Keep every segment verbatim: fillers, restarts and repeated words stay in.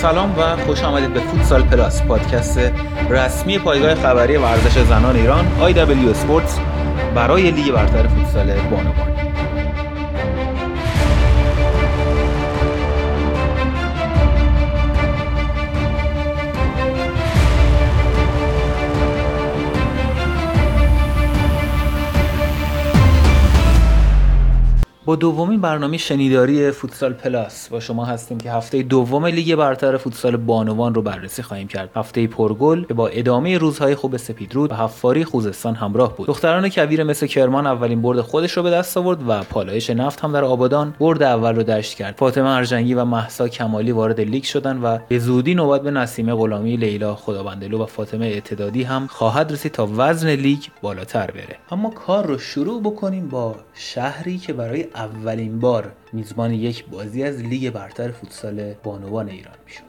سلام و خوش آمدید به فوتسال پلاس، پادکست رسمی پایگاه خبری ورزش زنان ایران آی دبلیو اسپورتس برای لیگ برتر فوتسال بانوان. با دومین برنامه شنیداری فوتسال پلاس با شما هستیم که هفته دوم لیگ برتر فوتسال بانوان رو بررسی خواهیم کرد. هفته پرگل که با ادامه روزهای خوب سپیدرود و حفاری خوزستان همراه بود. دختران کویر مثل کرمان اولین برد خودش رو به دست آورد و پالایش نفت هم در آبادان برد اول رو دشت کرد. فاطمه ارجنگی و مهسا کمالی وارد لیگ شدند و به زودی نوبت به نسیمه غلامی، لیلا خدابندلو و فاطمه اعتدادی هم خواهد رسید تا وزن لیگ بالاتر بره. اما کار رو شروع بکنیم با شهری که برای اولین بار میزبان یک بازی از لیگ برتر فوتسال بانوان ایران میشد.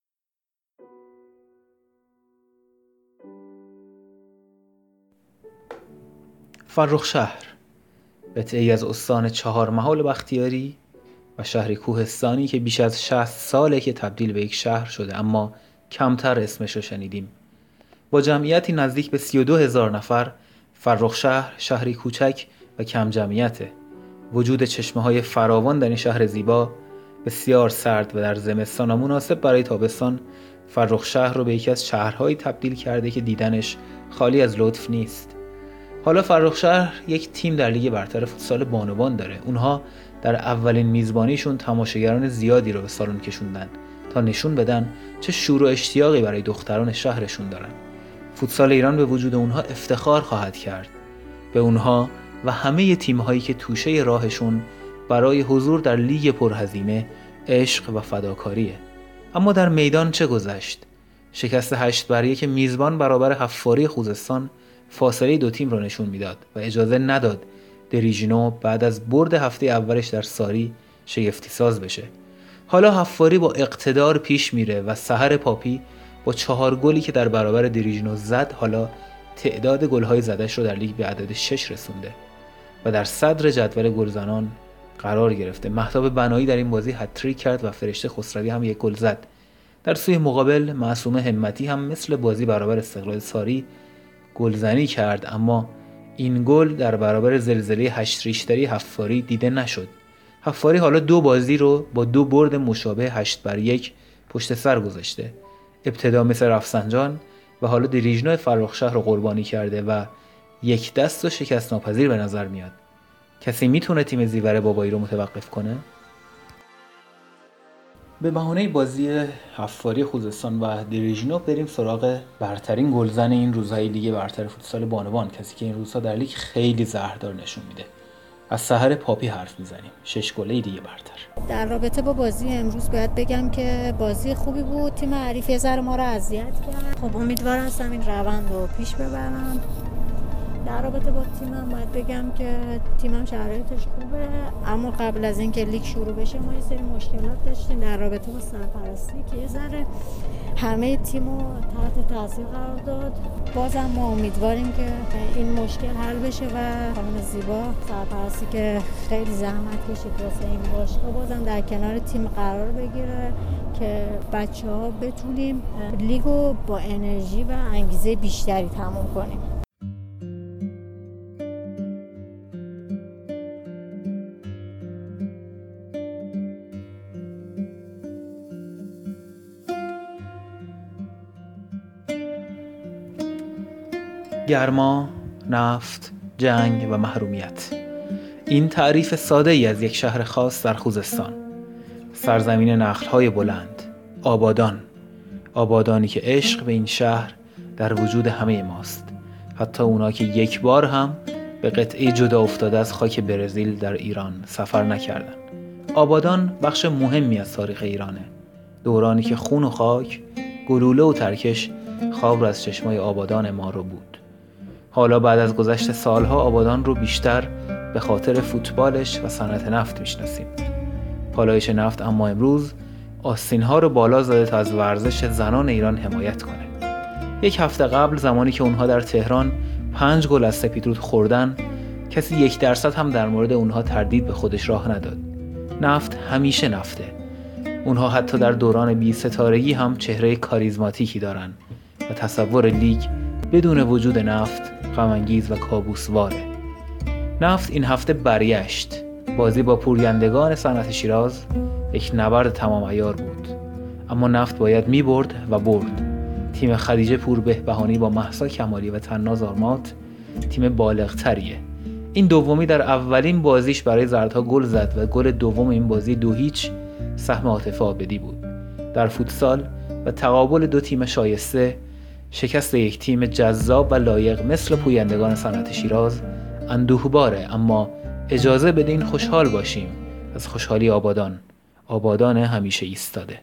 فرخشهر، قطعه‌ای از استان چهارمحال بختیاری و شهر کوهستانی که بیش از شصت ساله که تبدیل به یک شهر شده، اما کمتر اسمش رو شنیدیم. با جمعیتی نزدیک به سی و دو هزار نفر، فرخشهر شهری کوچک و کم جمعیته. وجود چشمه‌های فراوان در این شهر زیبا، بسیار سرد و در زمستان مناسب برای تابستان، فرخشهر رو به یکی از شهرهایی تبدیل کرده که دیدنش خالی از لطف نیست. حالا فرخشهر یک تیم در لیگ برتر فوتسال بانوان داره. اونها در اولین میزبانیشون تماشاگران زیادی رو به سالن کشوندن تا نشون بدن چه شور و اشتیاقی برای دختران شهرشون دارن. فوتسال ایران به وجود اونها افتخار خواهد کرد. به اونها و همه تیم‌هایی که توشه راهشون برای حضور در لیگ پرهزینه عشق و فداکاریه. اما در میدان چه گذشت؟ شکست هشت بر یک میزبان برابر حفاری خوزستان فاصله دو تیم را نشون میداد و اجازه نداد دریژنو بعد از برد هفته اولش در ساری شگفتی ساز بشه. حالا حفاری با اقتدار پیش میره و سحر پاپی با چهار گلی که در برابر دریژنو زد، حالا تعداد گل‌های زدش رو در لیگ به عدد شش رسونده و در صدر جدول گلزنان قرار گرفته. مهتاب بنایی در این بازی هتریک کرد و فرشته خسروی هم یک گل زد. در سوی مقابل معصومه همتی هم مثل بازی برابر استقلال ساری گلزنی کرد، اما این گل در برابر زلزله هشت ریشتری حفاری دیده نشد. حفاری حالا دو بازی رو با دو برد مشابه هشت بر یک پشت سر گذاشته. ابتدا مثل رفسنجان و حالا دریژنو فرخشهر رو قربانی کرده و یک دست و شکست ناپذیر به نظر میاد. کسی میتونه تیم زیور بابایی رو متوقف کنه؟ به بهانه بازی حفاری خوزستان و دریژنو بریم سراغ برترین گلزن این روزهای لیگ برتر فوتسال بانوان، کسی که این روزها در لیگ خیلی زهردار نشون میده. از سحر پاپی حرف میزنیم، شش گله دیگه برتر. در رابطه با بازی امروز باید بگم که بازی خوبی بود. تیم حریف یه ذره ما رو اذیت کرد. خب امیدوارم هستم این روند رو پیش ببرم. در رابطه با تیمم باید بگم که تیمم شرایطش خوبه، اما قبل از اینکه لیگ شروع بشه ما یه سری مشکلات داشتیم در رابطه با سرپرستی که یه ذره همه تیمو تحت تاثیر قرار داد. بازم ما امیدواریم که این مشکل حل بشه و خانم زیبا سرپرستی که خیلی زحمت کشید واسه این باشگاه بازم در کنار تیم قرار بگیره که بچه‌ها بتونیم لیگو با انرژی و انگیزه بیشتری تموم کنیم. گرما، نفت، جنگ و محرومیت. این تعریف ساده ای از یک شهر خاص در خوزستان. سرزمین نخل‌های بلند، آبادان. آبادانی که عشق به این شهر در وجود همه ماست. حتی اونا که یک بار هم به قطعه جدا افتاده از خاک برزیل در ایران سفر نکردن. آبادان بخش مهمی از تاریخ ایرانه. دورانی که خون و خاک، گلوله و ترکش خواب را از چشمای آبادان ما رو بود. حالا بعد از گذشت سالها آبادان رو بیشتر به خاطر فوتبالش و صنعت نفت میشناسیم. پالایش نفت اما امروز آستین‌ها رو بالا زده تا از ورزش زنان ایران حمایت کنه. یک هفته قبل زمانی که اونها در تهران پنج گل از سپیدرود خوردن، کسی یک درصد هم در مورد اونها تردید به خودش راه نداد. نفت همیشه نفته. اونها حتی در دوران بی ستارگی هم چهره کاریزماتیکی دارن و تصور لیگ بدون وجود نفت غم‌انگیز و کابوسواره. نفت این هفته برگشت. بازی با پوریندگان صنعت شیراز یک نبرد تمام عیار بود، اما نفت باید می برد و برد. تیم خدیجه پوربهبهانی با مهسا کمالی و طناز آرمات تیم بالغ‌تریه. این دومی در اولین بازیش برای زردها گل زد و گل دوم این بازی دو هیچ سهم عاطفه عابدی بود. در فوتسال و تقابل دو تیم شایسته، شکست یک تیم جذاب و لایق مثل پویندگان صنعت شیراز اندوهباره، اما اجازه بدین خوشحال باشیم از خوشحالی آبادان. آبادان همیشه ایستاده.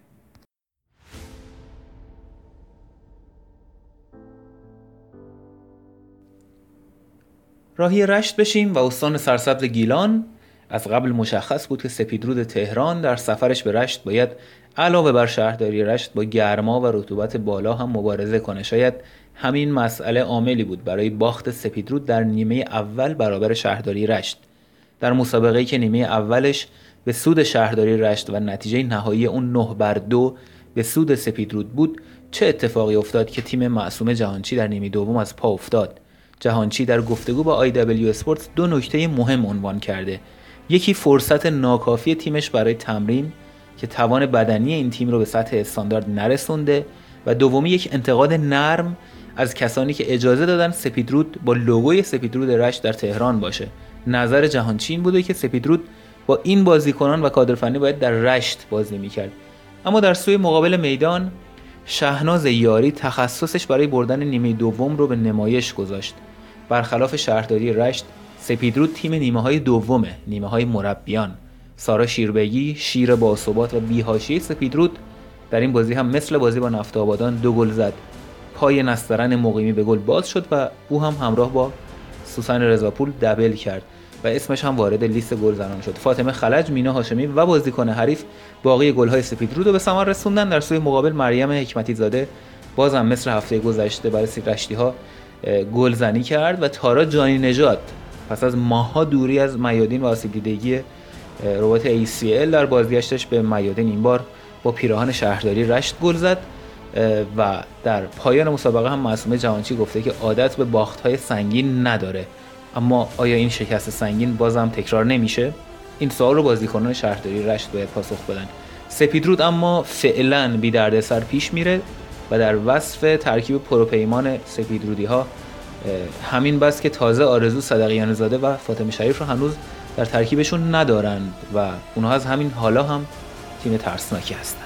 راهی رشت بشیم و استان سرسبز گیلان. از قبل مشخص بود که سپیدرود تهران در سفرش به رشت باید علاوه بر شهرداری رشت با گرما و رطوبت بالا هم مبارزه کنه. شاید همین مسئله عاملی بود برای باخت سپیدرود در نیمه اول برابر شهرداری رشت. در مسابقه‌ای که نیمه اولش به سود شهرداری رشت و نتیجه نهایی اون نه بر دو به سود سپیدرود بود، چه اتفاقی افتاد که تیم معصوم جهانچی در نیمه دوم از پا افتاد؟ جهانچی در گفتگو با آی دبلیو اسپورتس دو نکته مهم عنوان کرده. یکی فرصت ناکافی تیمش برای تمرین که توان بدنی این تیم رو به سطح استاندارد نرسونده، و دومی یک انتقاد نرم از کسانی که اجازه دادن سپیدرود با لوگوی سپیدرود رشت در تهران باشه. نظر جهانچی این بوده که سپیدرود با این بازیکنان و کادر فنی باید در رشت بازی میکرد. اما در سوی مقابل میدان شهناز یاری تخصصش برای بردن نیمه دوم رو به نمایش گذاشت. برخلاف شهرداری رشت، سپیدرود تیم نیمه های دومه، نیمه های مربیان. سارا شیربگی، شیر باثبات و بی‌حاشیه سپیدرود در این بازی هم مثل بازی با نفت آبادان دو گل زد. پای نسترن مقیمی به گل باز شد و او هم همراه با سوسن رضاپور دبل کرد و اسمش هم وارد لیست گلزنان شد. فاطمه خلج، مینا هاشمی و بازیکن حریف باقی گل‌های سپیدرود رو به ثمر رسوندن. در سوی مقابل مریم حکمتی زاده بازم مثل هفته گذشته برای رشتی‌ها گلزنی کرد و تارا جانی نژاد پس از ماه‌ها دوری از میادین و آسیب دیدگی ربات ای سی ال در بازگشتش به میادین این بار با پیراهن شهرداری رشت گل زد و در پایان مسابقه هم معصومه جهانچی گفته که عادت به باخت‌های سنگین نداره. اما آیا این شکست سنگین بازم تکرار نمیشه؟ این سوال رو بازیکنان شهرداری رشت باید پاسخ بدن. سپیدرود اما فعلا بی دردسر پیش میره و در وصف ترکیب پروپیمان سپیدرودی ها همین بس که تازه آرزو صدقیان زاده و فاطمه شریف رو هنوز در ترکیبشون ندارند و اونها از همین حالا هم تیم ترسناکی هستن.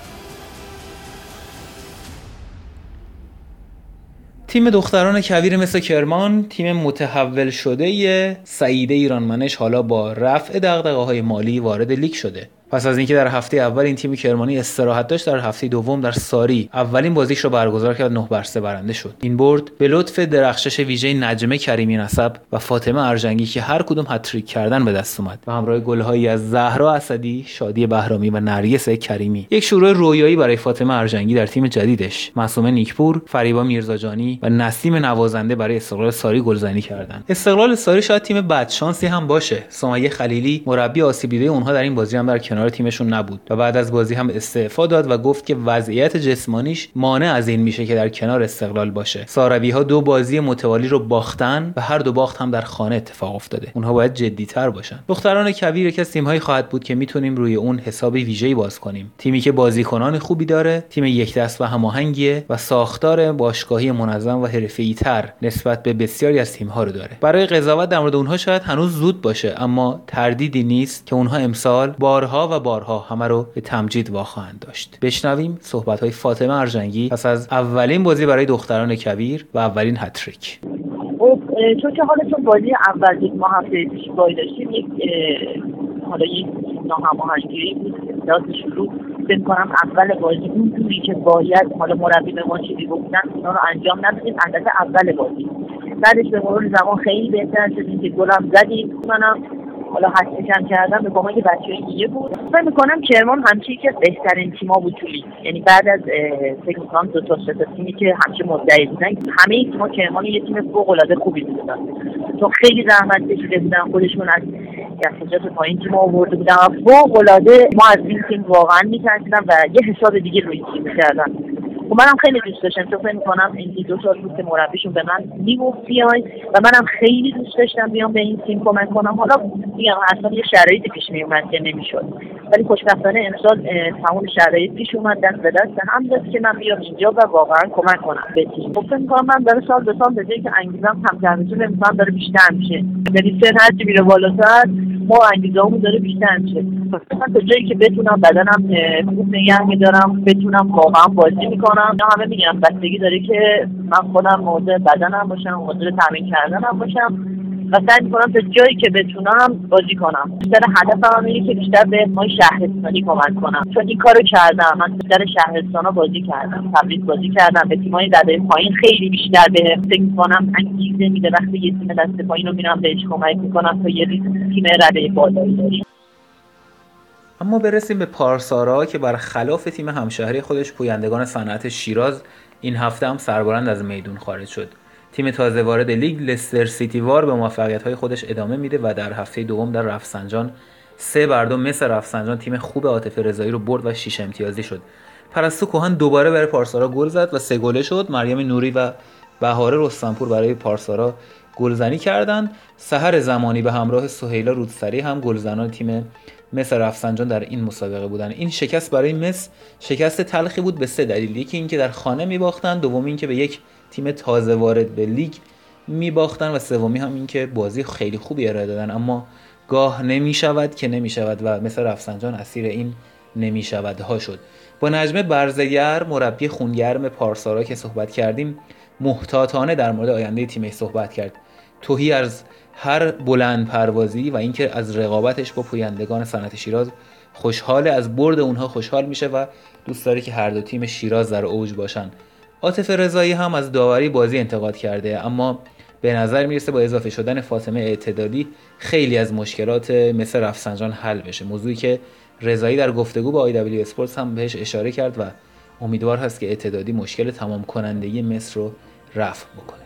تیم دختران کویر مثل کرمان، تیم متحول شده سعیده ایرانمنش، حالا با رفع دغدغه‌های مالی وارد لیگ شده. پس از اینکه در هفته اول این تیم کرمانی استراحت داشت، در هفته دوم در ساری اولین بازیش رو برگزار کرد، نه بر سه برنده شد. این برد به لطف درخشش ویژه نجمه کریمی نسب و فاطمه ارجنگی که هر کدوم هتریک کردن به دست اومد و همراه گل‌هایی از زهرا اسدی، شادی بهرامی و نرگس کریمی. یک شروع رویایی برای فاطمه ارجنگی در تیم جدیدش. معصومه نیکپور، فریبا میرزاجانی و نسیم نوازنده برای استقلال ساری گلزنی کردند. استقلال ساری شاید تیم بدشانسی هم باشه. سمیه خلیلی مربی آسیب دیده اونها در این بازی هم در کنار تیمشون نبود و بعد از بازی هم استعفا داد و گفت که وضعیت جسمانیش مانع از این میشه که در کنار استقلال باشه. ساروی ها دو بازی متوالی رو باختن و هر دو باخت هم در خانه اتفاق افتاده. اونها باید جدی‌تر باشن. دختران کویر یک از تیم‌های خواهد بود که میتونیم روی اون حساب ویژه‌ای باز کنیم. تیمی که بازیکنان خوبی داره، تیم یک دست و هماهنگیه و ساختار باشگاهی منظم و حرفه‌ای‌تر نسبت به بسیاری از تیم‌ها رو داره. برای قضاوت در مورد اونها شاید هنوز زود باشه، اما تردیدی نیست که اونها امسال بارها و بارها همه رو به تمجید واخواهند داشت. بشنویم صحبت‌های فاطمه ارجنگی پس از اولین بازی برای دختران کویر و اولین هتریک. خب چون که حالتون بازی اول یک ماه هفته پیش بازی داشتیم، یک حالا یک ناهماهنگی بود. راست شروع فکر کنم اول بازی اون جوری که باید حالا مربی به ما چیزی گفتن اونا رو انجام ندادیم. البته اول بازی بعدش به مرور زمان خیلی بهتر شدیم که گلم زدیم. منم حالا حسکم کردم به کمک بچه‌های دیگه بود. فکر می‌کنم کرمان همیشه یکی از بهترین تیم‌ها بود تو لیگ. یعنی بعد از فکر می‌کنم دو تا سه تا تیمی که همیشه مدعی بودن، همه تیم‌ها کرمان یه تیم فوق‌العاده خوبی بودن. چون خیلی زحمت کشیده بودن، خودشون از درجات پایین تیم آورده بودن و فوق‌العاده ما از این تیم واقعا می‌ترسیدن و یه حساب دیگه روی تیم کردن. و منم خیلی دوست داشتم، تو فکر می‌کنم این دو سال بود که مربیشون به من میگفت بیاین و منم خیلی دوست داشتم بیام به این تیم کمک کنم. حالا میگم اصلا یه شرایطی پیش میومد که نمیشد، ولی خوشبختانه امسال تمام شرایط پیش اومد، دست به دست هم داد که من بیام اینجا و واقعا کمک کنم به تیم. فکر می‌کنم من داره سال به سال به جایی که انگیزم کمتر میشه، فکر داره بیشتر میشه. یعنی سن هرچی میره بالاتر ما انگیزه‌مون داره بیشتر میشه. مثلا تا جایی که بتونم بدنم خوب نگه می‌دارم، بتونم واقعا بازی می‌کنم. همه میگم بستگی داره که من خودم مواظب بدنم باشم، مواظب تمرین کردنم باشم و سعی می‌کنم تا جایی که بتونم بازی کنم. بیشتر هدفم اینه که بیشتر به ما شهرستانی کمک کنم، چون این کارو کردم. من بیشتر شهرستانا بازی کردم، تبریز بازی کردم، به تیم‌های رده پایین خیلی بیشتر به فکر می‌کنم انگیزه میده وقتی یه تیم دست پایین رو میرم بهش کمک می‌کنم تا یه تیم رده بالایی داشته. اما برسیم به پارسارا که برخلاف تیم همشهری خودش پویندگان صنعت شیراز این هفته هم سربلند از میدون خارج شد. تیم تازه وارد لیگ لستر سیتی وار به موفقیت‌های خودش ادامه میده و در هفته دوم در رفسنجان سه بر دو مثل رفسنجان تیم خوب عاطف رضایی رو برد و شش امتیازی شد. پرستو کهن دوباره برای پارسارا گل زد و سه گله شد. مریم نوری و بهاره رستمپور برای پارسارا گلزنی کردند. سحر زمانی به همراه سهیلا رودسری هم گلزنان تیم مس رفسنجان در این مسابقه بودن. این شکست برای مس شکست تلخی بود به سه دلیل. یکی این که در خانه می‌باختن، دومی این که به یک تیم تازه وارد به لیگ می‌باختن و سومی هم این که بازی خیلی خوبی ارائه دادن اما گاه نمی‌شود که نمی‌شود و مثل رفسنجان اسیر این نمی‌شودها شد. با نجمه برزگر مربی خونگرم پارسارا که صحبت کردیم محتاطانه در مورد آینده تیمش صحبت کرد. توهی از هر بلند پروازی و اینکه از رقابتش با پویندگان صنعت شیراز خوشحال، از برد اونها خوشحال میشه و دوست داره که هر دو تیم شیراز در اوج باشن. عاطف رضایی هم از داوری بازی انتقاد کرده اما به نظر میرسه با اضافه شدن فاطمه اعتدالی خیلی از مشکلات مثل رفسنجان حل بشه، موضوعی که رضایی در گفتگو با آی دبلیو اسپورتس هم بهش اشاره کرد و امیدوار هست که اعتدالی مشکل تمام کنندگی مصر رو رفع بکنه.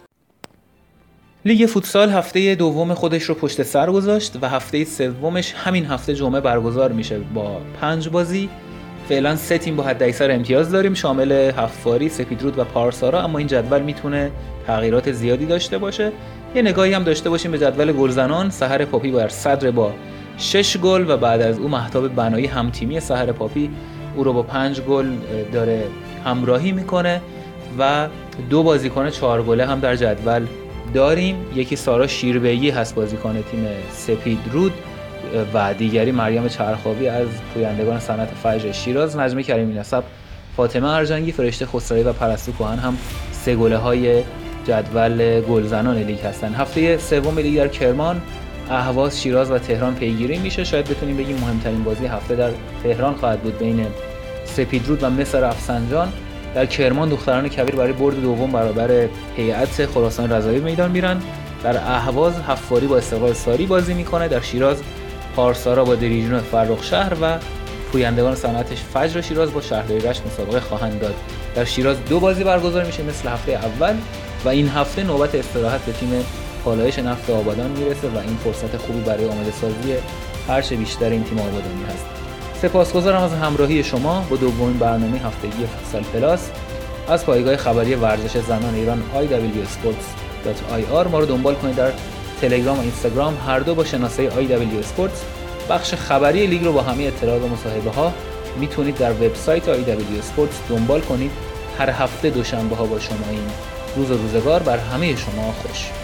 لیگ فوتسال هفته دوم خودش رو پشت سر گذاشت و هفته سومش همین هفته جمعه برگزار میشه با پنج بازی. فعلا سه تیم با حداکثر امتیاز داریم شامل هفت‌فاری، سپیدرود و پارسارا، اما این جدول میتونه تغییرات زیادی داشته باشه. یه نگاهی هم داشته باشیم به جدول گلزنان. سحر پاپی بر صدر با شش گل و بعد از او مهتاب بنایی هم تیمی سحر پاپی او رو با پنج گل داره همراهی میکنه و دو بازیکن چهار گله هم در جدول داریم. یکی سارا شیربیگی هست بازیکن تیم سپیدرود و دیگری مریم چرخاوی از پویندگان صنعت فجر شیراز. نجمه کریمی نسب، فاطمه ارجنگی، فرشته خسروی و پرستو کهن هم سه گله های جدول گلزنان لیگ هستن. هفته سوم لیگ در کرمان، اهواز، شیراز و تهران پیگیری میشه. شاید بتونیم بگیم مهمترین بازی هفته در تهران خواهد بود بین سپیدرود و مس رفسنجان. در کرمان دختران کبیر برای برد دوم برابر هیئت خراسان رضایی میدان میرن. در اهواز حفاری با استقلال ساری بازی میکنه. در شیراز پارسارا با دریجون فرخ شهر و پویندگان صنعت فجر شیراز با شهرداری رشت مسابقه خواهند داد. در شیراز دو بازی برگزار میشه مثل هفته اول و این هفته نوبت استراحت به تیم پالایش نفت آبادان میرسه و این فرصت خوبی برای آماده سازی هرچه بیشتر این تیم آبادانی هست. سپاسگزارم از همراهی شما با دومین برنامه هفتگی فوتسال پلاس از پایگاه خبری ورزش زنان ایران آی دبلیو اسپورتس دات آی آر. ما رو دنبال کنید در تلگرام و اینستاگرام، هر دو با شناسه آی دبلیو اسپورتس. بخش خبری لیگ رو با همه اطلاعات و مصاحبه ها میتونید در وبسایت آی دبلیو اسپورتس دنبال کنید. هر هفته دوشنبه ها با شما این روز و روزگار بر همه شما خوش.